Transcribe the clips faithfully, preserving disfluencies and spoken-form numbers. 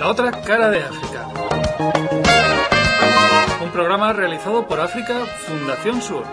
La otra cara de África. Un programa realizado por África Fundación Sur.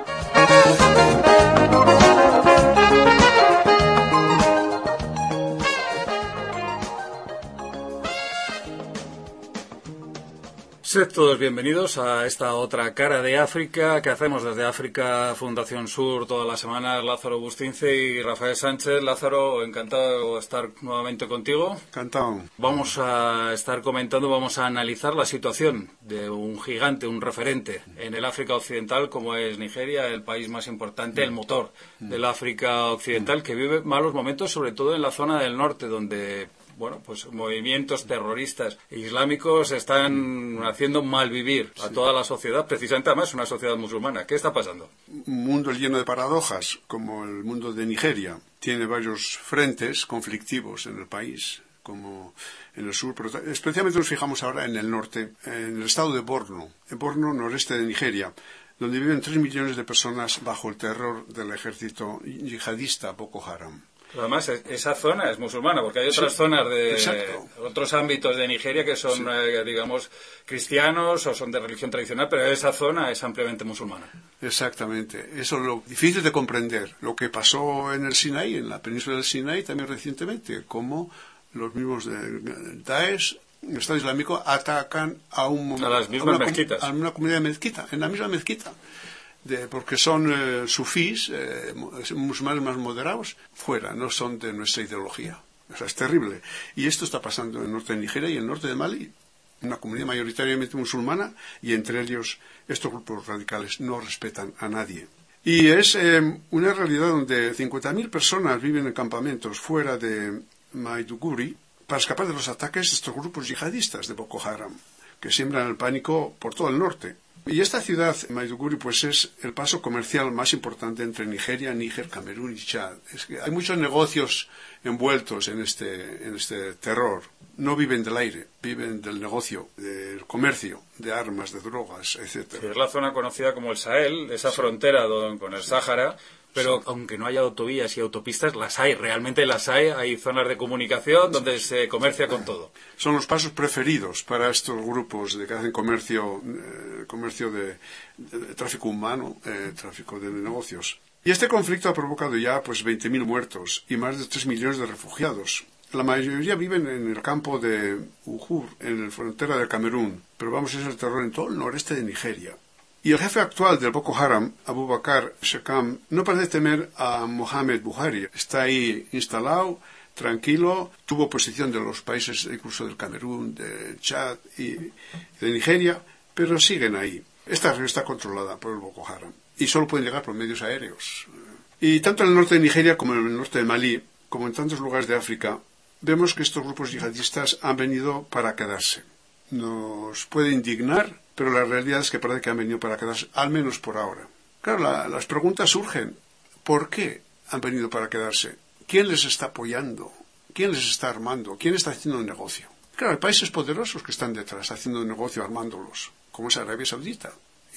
Sed todos bienvenidos a esta otra cara de África que hacemos desde África Fundación Sur todas las semanas. Lázaro Bustince y Rafael Sánchez. Lázaro, encantado de estar nuevamente contigo. Encantado. Vamos a estar comentando, vamos a analizar la situación de un gigante, un referente en el África Occidental como es Nigeria, el país más importante, el motor del África Occidental, que vive malos momentos, sobre todo en la zona del norte, donde bueno, pues movimientos terroristas islámicos están haciendo malvivir a toda la sociedad, precisamente además una sociedad musulmana. ¿Qué está pasando? Un mundo lleno de paradojas, como el mundo de Nigeria. Tiene varios frentes conflictivos en el país, como en el sur, pero especialmente nos fijamos ahora en el norte, en el estado de Borno, en Borno, noreste de Nigeria, donde viven tres millones de personas bajo el terror del ejército yihadista Boko Haram. Además, esa zona es musulmana, porque hay otras sí, zonas de exacto. otros ámbitos de Nigeria que son, sí. eh, digamos, cristianos o son de religión tradicional, pero esa zona es ampliamente musulmana. Exactamente. Eso es lo difícil de comprender. Lo que pasó en el Sinaí, en la península del Sinaí, también recientemente, como los mismos de Daesh, el Estado Islámico, atacan a, un, a las mismas a una, mezquitas. A una comunidad de mezquita, en la misma mezquita. De, porque son eh, sufís, eh, musulmanes más moderados, fuera, no son de nuestra ideología. O sea, es terrible. Y esto está pasando en el norte de Nigeria y en el norte de Mali, una comunidad mayoritariamente musulmana, y entre ellos estos grupos radicales no respetan a nadie. Y es eh, una realidad donde cincuenta mil personas viven en campamentos fuera de Maiduguri para escapar de los ataques de estos grupos yihadistas de Boko Haram, que siembran el pánico por todo el norte. Y esta ciudad, Maiduguri, pues es el paso comercial más importante entre Nigeria, Níger, Camerún y Chad. Es que hay muchos negocios envueltos en este, en este terror. No viven del aire, viven del negocio, del comercio, de armas, de drogas, etcétera. Sí, es la zona conocida como el Sahel, esa sí. frontera don, con el Sáhara. Pero sí. aunque no haya autovías y autopistas, las hay, realmente las hay. Hay zonas de comunicación donde se comercia con todo. Son los pasos preferidos para estos grupos de que hacen comercio, eh, comercio de, de, de tráfico humano, eh, tráfico de negocios. Y este conflicto ha provocado ya pues veinte mil muertos y más de tres millones de refugiados. La mayoría viven en el campo de Uhur, en la frontera de Camerún, pero vamos, es el terror en todo el noreste de Nigeria. Y el jefe actual del Boko Haram, Abubakar Shekam, no parece temer a Mohamed Buhari. Está ahí instalado, tranquilo, tuvo oposición de los países incluso del Camerún, de Chad y de Nigeria, pero siguen ahí. Esta región está controlada por el Boko Haram y solo pueden llegar por medios aéreos. Y tanto en el norte de Nigeria como en el norte de Malí, como en tantos lugares de África, vemos que estos grupos yihadistas han venido para quedarse. Nos puede indignar, pero la realidad es que parece que han venido para quedarse, al menos por ahora. Claro, la, las preguntas surgen. ¿Por qué han venido para quedarse? ¿Quién les está apoyando? ¿Quién les está armando? ¿Quién está haciendo el negocio? Claro, hay países poderosos que están detrás, haciendo el negocio, armándolos, como es Arabia Saudita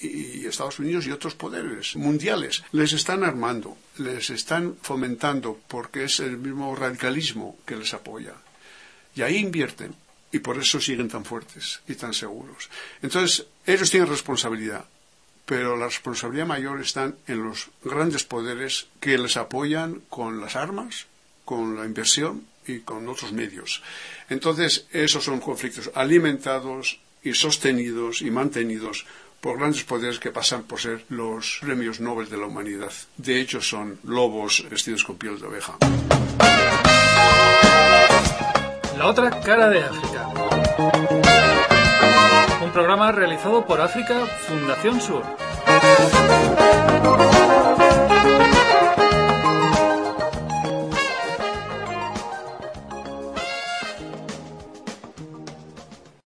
y Estados Unidos y otros poderes mundiales. Les están armando, les están fomentando, porque es el mismo radicalismo que les apoya. Y ahí invierten. Y por eso siguen tan fuertes y tan seguros. Entonces, ellos tienen responsabilidad, pero la responsabilidad mayor está en los grandes poderes que les apoyan con las armas, con la inversión y con otros medios. Entonces, esos son conflictos alimentados y sostenidos y mantenidos por grandes poderes que pasan por ser los premios Nobel de la humanidad. De hecho, son lobos vestidos con piel de oveja. La otra cara de África. Un programa realizado por África Fundación Sur.